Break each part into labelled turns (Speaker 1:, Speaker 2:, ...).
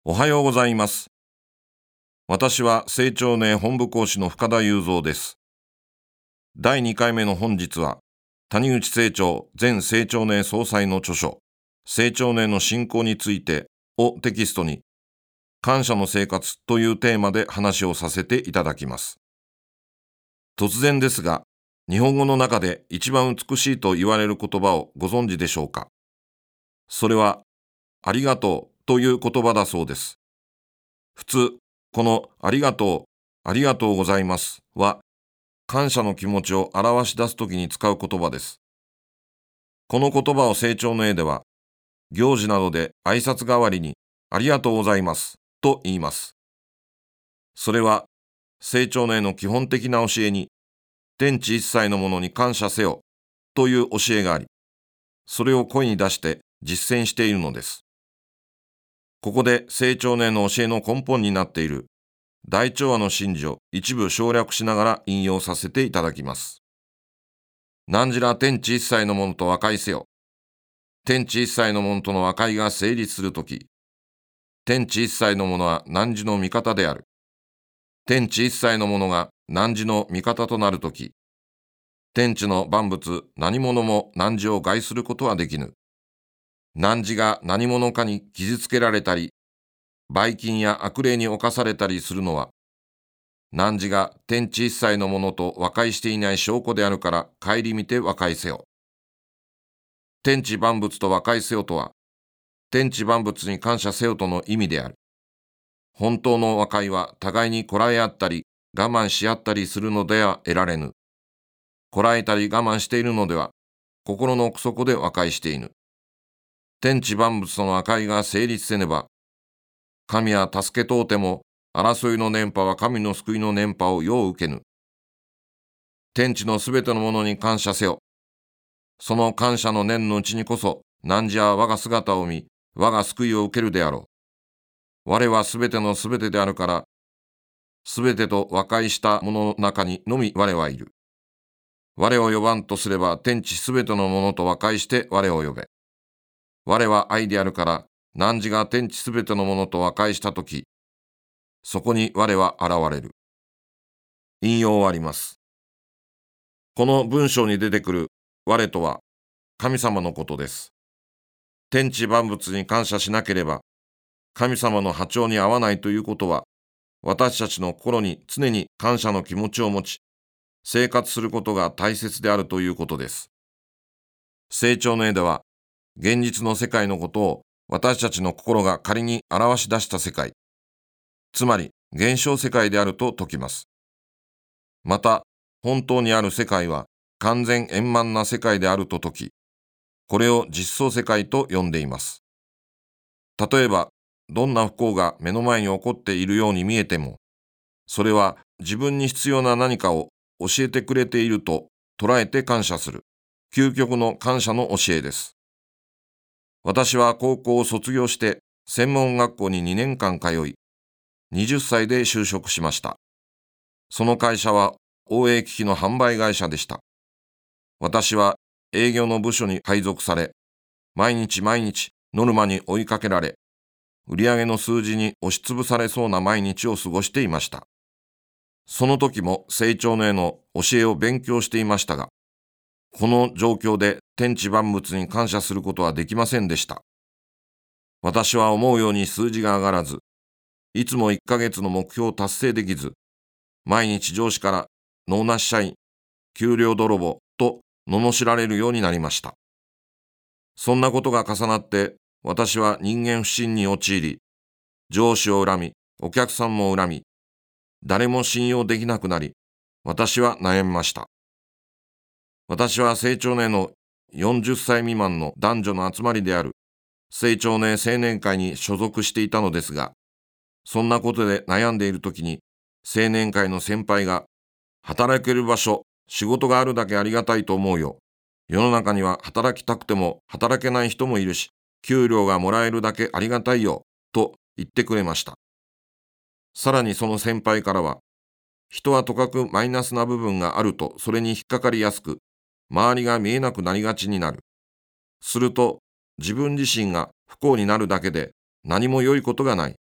Speaker 1: おはようございます。私は青少年本部講師の深田雄三です。第2回目の本日は、谷口清張前青少年総裁の著書、青少年の振興についてをテキストに、感謝の生活というテーマで話をさせていただきます。突然ですが、日本語の中で一番美しいと言われる言葉をご存知でしょうか。それは、ありがとうという言葉だそうです。普通、このありがとう、ありがとうございますは、感謝の気持ちを表し出すときに使う言葉です。この言葉を成長の絵では、行事などで挨拶代わりにありがとうございますと言います。それは、成長の絵の基本的な教えに、天地一切のものに感謝せよという教えがあり、それを声に出して実践しているのです。ここで成長の絵の教えの根本になっている大調和の真理を一部省略しながら引用させていただきます。汝ら天地一切のものと和解せよ。天地一切のものとの和解が成立するとき、天地一切のものは汝の味方である。天地一切のものが汝の味方となるとき、天地の万物何者も汝を害することはできぬ。汝が何者かに傷つけられたり、ばい菌や悪霊に侵されたりするのは、汝が天地一切のものと和解していない証拠であるから顧みて和解せよ。天地万物と和解せよとは、天地万物に感謝せよとの意味である。本当の和解は互いにこらえ合ったり我慢し合ったりするのでは得られぬ。こらえたり我慢しているのでは、心の奥底で和解していぬ。天地万物との和解が成立せねば、神は助けとうても、争いの念波は神の救いの念波をよう受けぬ。天地のすべてのものに感謝せよ。その感謝の念のうちにこそ、汝は我が姿を見、我が救いを受けるであろう。我はすべてのすべてであるから、すべてと和解したものの中にのみ我はいる。我を呼ばんとすれば、天地すべてのものと和解して我を呼べ。我は愛であるから、汝が天地すべてのものと和解したとき、そこに我は現れる。引用終わります。この文章に出てくる我とは神様のことです。天地万物に感謝しなければ、神様の波長に合わないということは、私たちの心に常に感謝の気持ちを持ち、生活することが大切であるということです。成長の絵では、現実の世界のことを私たちの心が仮に表し出した世界、つまり現象世界であると説きます。また、本当にある世界は完全円満な世界であると説き、これを実相世界と呼んでいます。例えば、どんな不幸が目の前に起こっているように見えても、それは自分に必要な何かを教えてくれていると捉えて感謝する、究極の感謝の教えです。私は高校を卒業して専門学校に2年間通い、20歳で就職しました。その会社は応援機器の販売会社でした。私は営業の部署に配属され、毎日ノルマに追いかけられ、売上の数字に押しつぶされそうな毎日を過ごしていました。その時も成長の絵の教えを勉強していましたが、この状況で天地万物に感謝することはできませんでした。私は思うように数字が上がらず、いつも1ヶ月の目標を達成できず、毎日上司から能なし社員、給料泥棒と罵られるようになりました。そんなことが重なって私は人間不信に陥り、上司を恨み、お客さんも恨み、誰も信用できなくなり、私は悩みました。私は成長年の40歳未満の男女の集まりである成長年青年会に所属していたのですが、そんなことで悩んでいるときに青年会の先輩が、働ける場所、仕事があるだけありがたいと思うよ。世の中には働きたくても働けない人もいるし、給料がもらえるだけありがたいよ、と言ってくれました。さらにその先輩からは、人はとかくマイナスな部分があるとそれに引っかかりやすく、周りが見えなくなりがちになる。すると、自分自身が不幸になるだけで何も良いことがない。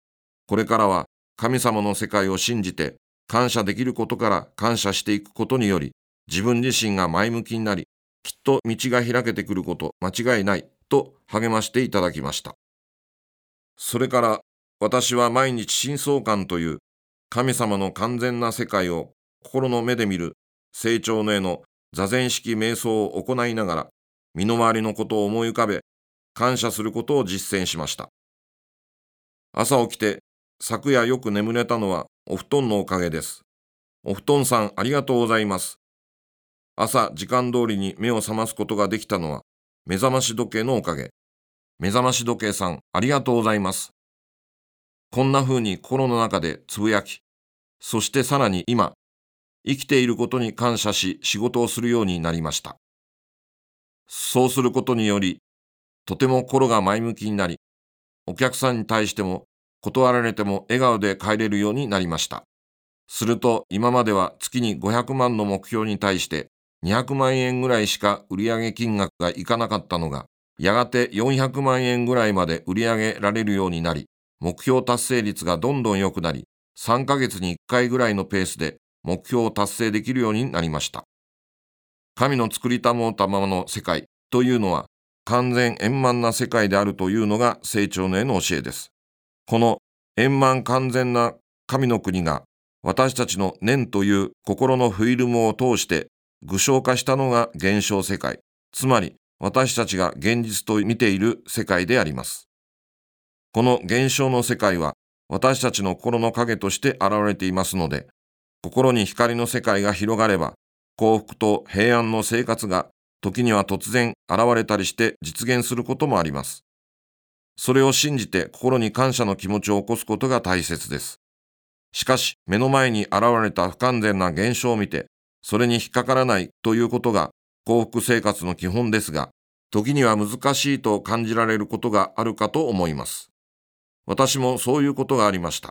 Speaker 1: これからは神様の世界を信じて感謝できることから感謝していくことにより、自分自身が前向きになり、きっと道が開けてくること間違いないと励ましていただきました。それから私は毎日深層観という神様の完全な世界を心の目で見る成長のへの座禅式瞑想を行いながら、身の回りのことを思い浮かべ、感謝することを実践しました。朝起きて、昨夜よく眠れたのはお布団のおかげです。お布団さんありがとうございます。朝時間通りに目を覚ますことができたのは目覚まし時計のおかげ。目覚まし時計さんありがとうございます。こんな風に心の中でつぶやき、そしてさらに今、生きていることに感謝し仕事をするようになりました。そうすることにより、とても心が前向きになり、お客さんに対しても断られても笑顔で帰れるようになりました。すると今までは月に500万の目標に対して200万円ぐらいしか売上金額がいかなかったのが、やがて400万円ぐらいまで売り上げられるようになり、目標達成率がどんどん良くなり、3ヶ月に1回ぐらいのペースで目標を達成できるようになりました。神の作りたもうたままの世界というのは完全円満な世界であるというのが成長のへの教えです。この円満完全な神の国が私たちの念という心のフィルムを通して具象化したのが現象世界、つまり私たちが現実と見ている世界であります。この現象の世界は私たちの心の影として現れていますので、心に光の世界が広がれば、幸福と平安の生活が時には突然現れたりして実現することもあります。それを信じて心に感謝の気持ちを起こすことが大切です。しかし目の前に現れた不完全な現象を見て、それに引っかからないということが幸福生活の基本ですが、時には難しいと感じられることがあるかと思います。私もそういうことがありました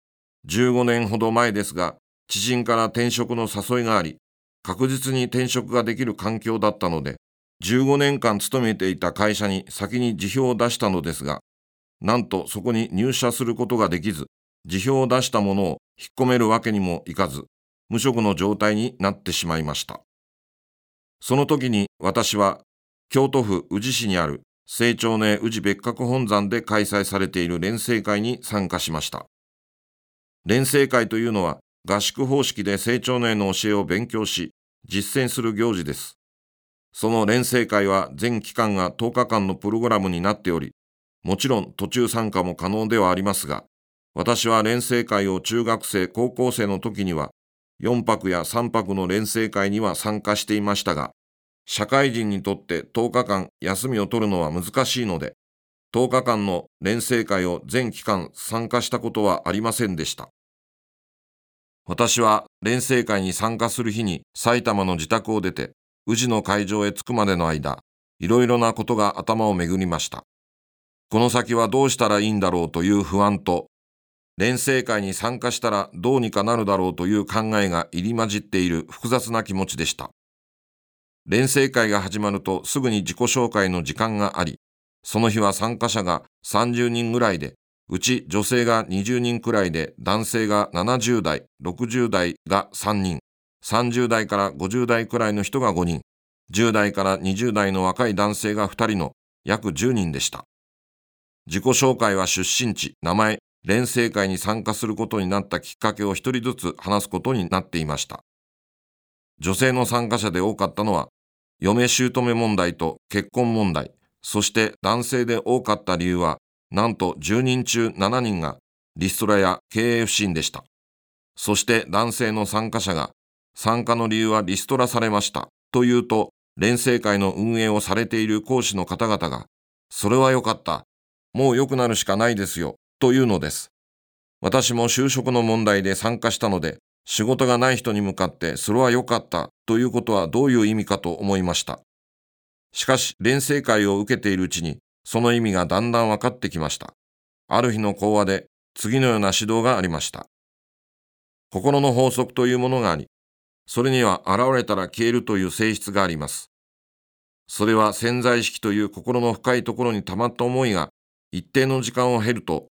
Speaker 1: 。15年ほど前ですが、知人から転職の誘いがあり、確実に転職ができる環境だったので、15年間勤めていた会社に先に辞表を出したのですが、なんとそこに入社することができず、辞表を出したものを引っ込めるわけにもいかず、無職の状態になってしまいました。その時に私は、京都府宇治市にある成長寧宇治別格本山で開催されている錬成会に参加しました。錬成会というのは、合宿方式で成長寧の教えを勉強し、実践する行事です。その錬成会は全期間が10日間のプログラムになっており、もちろん途中参加も可能ではありますが、私は錬成会を中学生、高校生の時には、4泊や3泊の錬成会には参加していましたが、社会人にとって10日間休みを取るのは難しいので、10日間の錬成会を全期間参加したことはありませんでした。私は錬成会に参加する日に埼玉の自宅を出て、宇治の会場へ着くまでの間、いろいろなことが頭を巡りました。この先はどうしたらいいんだろうという不安と、錬成会に参加したらどうにかなるだろうという考えが入り混じっている複雑な気持ちでした。錬成会が始まるとすぐに自己紹介の時間があり、その日は参加者が30人ぐらいで、うち女性が20人くらいで、男性が70代、60代が3人、30代から50代くらいの人が5人、10代から20代の若い男性が2人の約10人でした。自己紹介は出身地、名前、錬成会に参加することになったきっかけを一人ずつ話すことになっていました。女性の参加者で多かったのは、嫁姑問題と結婚問題、そして男性で多かった理由は、なんと10人中7人がリストラや経営不振でした。そして男性の参加者が、参加の理由はリストラされましたというと、錬成会の運営をされている講師の方々が、それは良かった、もう良くなるしかないですよというのです。私も就職の問題で参加したので、仕事がない人に向かってそれは良かったということはどういう意味かと思いました。しかし錬成会を受けているうちにその意味がだんだん分かってきました。ある日の講話で次のような指導がありました。心の法則というものがあり、それには現れたら消えるという性質があります。それは潜在意識という心の深いところに溜まった思いが一定の時間を経ると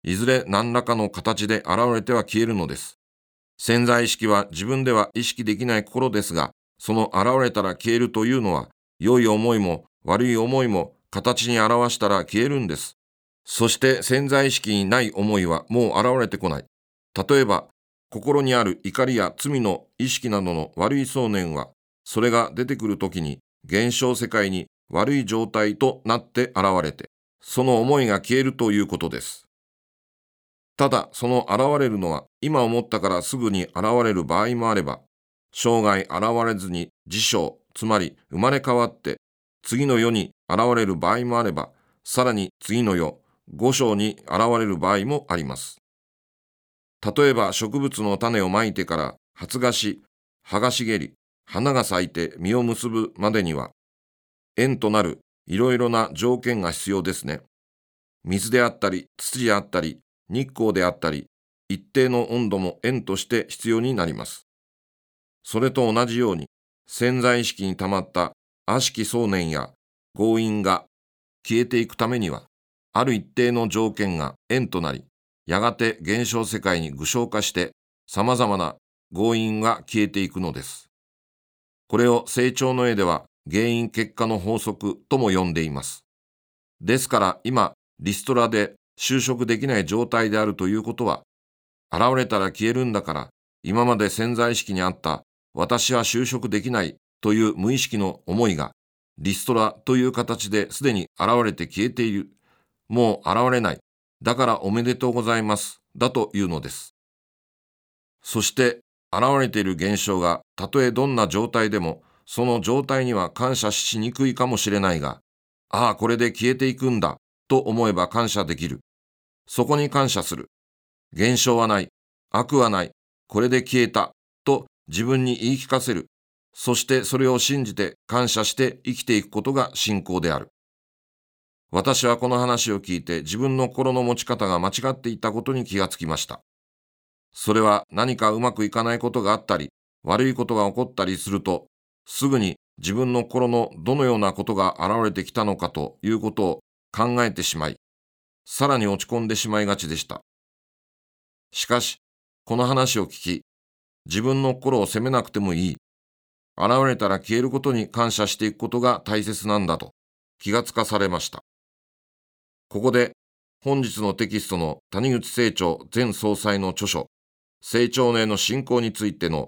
Speaker 1: いずれ何らかの形で現れては消えるのです。潜在意識は自分では意識できない心ですが、その現れたら消えるというのは、良い思いも悪い思いも形に表したら消えるんです。そして潜在意識にない思いはもう現れてこない。例えば、心にある怒りや罪の意識などの悪い想念は、それが出てくるときに現象世界に悪い状態となって現れて、その思いが消えるということです。ただ、その現れるのは今思ったからすぐに現れる場合もあれば、生涯現れずに自生、つまり生まれ変わって次の世に現れる場合もあれば、さらに次の世、五生に現れる場合もあります。例えば植物の種をまいてから発芽し、葉が茂り、花が咲いて実を結ぶまでには、縁となるいろいろな条件が必要ですね。水であったり、土であったり、日光であったり、一定の温度も縁として必要になります。それと同じように、潜在意識に溜まった悪しき想念や強引が消えていくためには、ある一定の条件が縁となり、やがて現象世界に具象化して、様々な強引が消えていくのです。これを成長の絵では原因結果の法則とも呼んでいます。ですから今、リストラで就職できない状態であるということは、現れたら消えるんだから、今まで潜在意識にあった私は就職できないという無意識の思いが、リストラという形ですでに現れて消えている。もう現れない。だからおめでとうございます。だというのです。そして現れている現象がたとえどんな状態でも、その状態には感謝しにくいかもしれないが、ああ、これで消えていくんだと思えば感謝できる。そこに感謝する。現象はない。悪はない。これで消えた。と自分に言い聞かせる。そしてそれを信じて感謝して生きていくことが信仰である。私はこの話を聞いて自分の心の持ち方が間違っていたことに気がつきました。それは何かうまくいかないことがあったり、悪いことが起こったりすると、すぐに自分の心のどのようなことが現れてきたのかということを考えてしまい、さらに落ち込んでしまいがちでした。しかし、この話を聞き、自分の心を責めなくてもいい。現れたら消えることに感謝していくことが大切なんだと気がつかされました。ここで本日のテキストの谷口清張前総裁の著書、成長のへの進行についての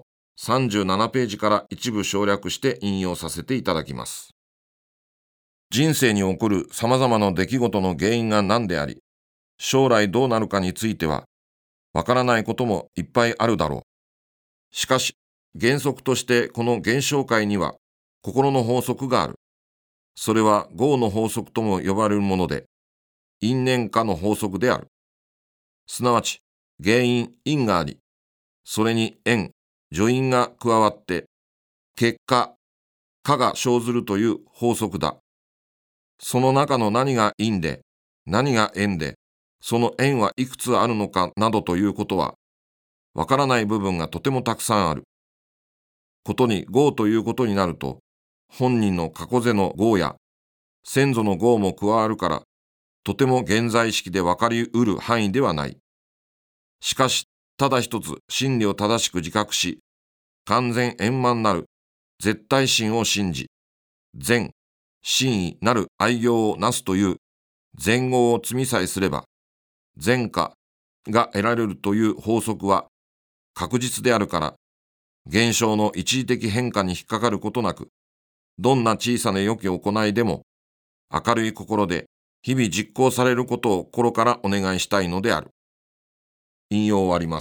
Speaker 1: 37ページから一部省略して引用させていただきます。人生に起こる様々な出来事の原因が何であり、将来どうなるかについては、わからないこともいっぱいあるだろう。しかし、原則としてこの現象界には心の法則がある。それは業の法則とも呼ばれるもので、因縁果の法則である。すなわち、原因、因があり、それに縁、助因が加わって、結果、果が生ずるという法則だ。その中の何が因で、何が縁で、その縁はいくつあるのかなどということは、わからない部分がとてもたくさんある。ことに業ということになると、本人の過去世の業や先祖の業も加わるから、とても現在意識で分かりうる範囲ではない。しかし、ただ一つ真理を正しく自覚し、完全円満なる絶対心を信じ、善、真意なる愛行をなすという善業を積みさえすれば、善果が得られるという法則は確実であるから、現象の一時的変化に引っかかることなく、どんな小さな良き行いでも、明るい心で日々実行されることを心からお願いしたいのである。引用終わります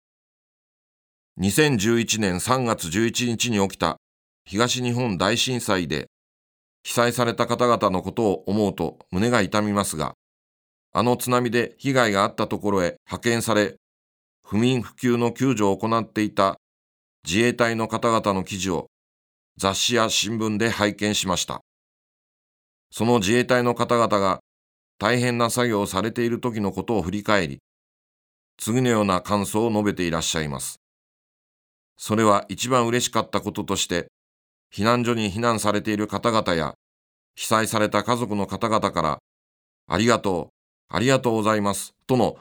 Speaker 1: 。2011年3月11日に起きた東日本大震災で被災された方々のことを思うと胸が痛みますが、あの津波で被害があったところへ派遣され、不眠不休の救助を行っていた自衛隊の方々の記事を雑誌や新聞で拝見しました。その自衛隊の方々が大変な作業をされている時のことを振り返り、次のような感想を述べていらっしゃいます。それは一番嬉しかったこととして、避難所に避難されている方々や、被災された家族の方々から、ありがとうございます、との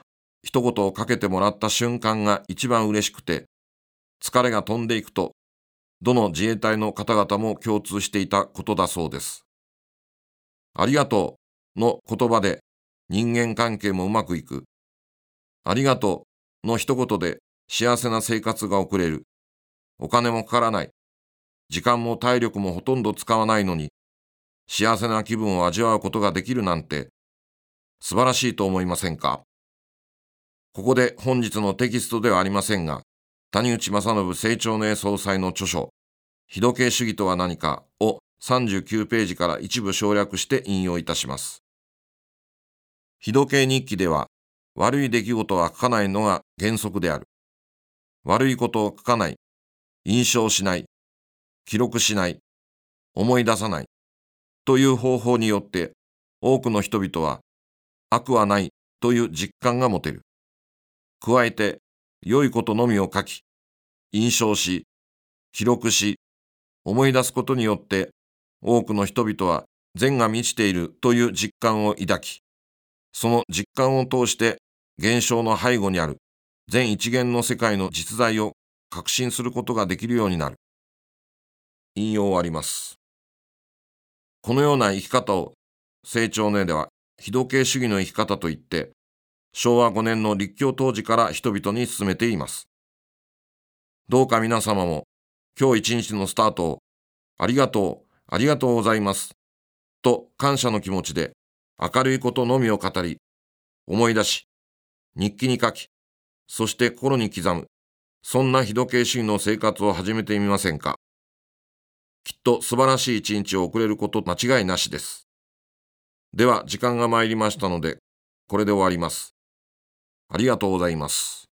Speaker 1: 一言をかけてもらった瞬間が一番嬉しくて、疲れが飛んでいくと、どの自衛隊の方々も共通していたことだそうです。ありがとうの言葉で人間関係もうまくいく。ありがとうの一言で幸せな生活が送れる。お金もかからない。時間も体力もほとんど使わないのに、幸せな気分を味わうことができるなんて、素晴らしいと思いませんか？ここで本日のテキストではありませんが、谷内正信成長年総裁の著書、日時計主義とは何かを39ページから一部省略して引用いたします。日時計日記では、悪い出来事は書かないのが原則である。悪いことを書かない、印象しない、記録しない、思い出さないという方法によって、多くの人々は悪はないという実感が持てる。加えて、良いことのみを書き、印象し、記録し、思い出すことによって、多くの人々は善が満ちているという実感を抱き、その実感を通して現象の背後にある全一元の世界の実在を確信することができるようになる。引用終わります。このような生き方を成長年では日時計主義の生き方といって、昭和5年の立教当時から人々に勧めています。どうか皆様も今日一日のスタートをありがとう、ありがとうございますと感謝の気持ちで明るいことのみを語り、思い出し、日記に書き、そして心に刻む、そんな日時計主義の生活を始めてみませんか。きっと素晴らしい一日を送れること間違いなしです。では時間が参りましたので、これで終わります。ありがとうございます。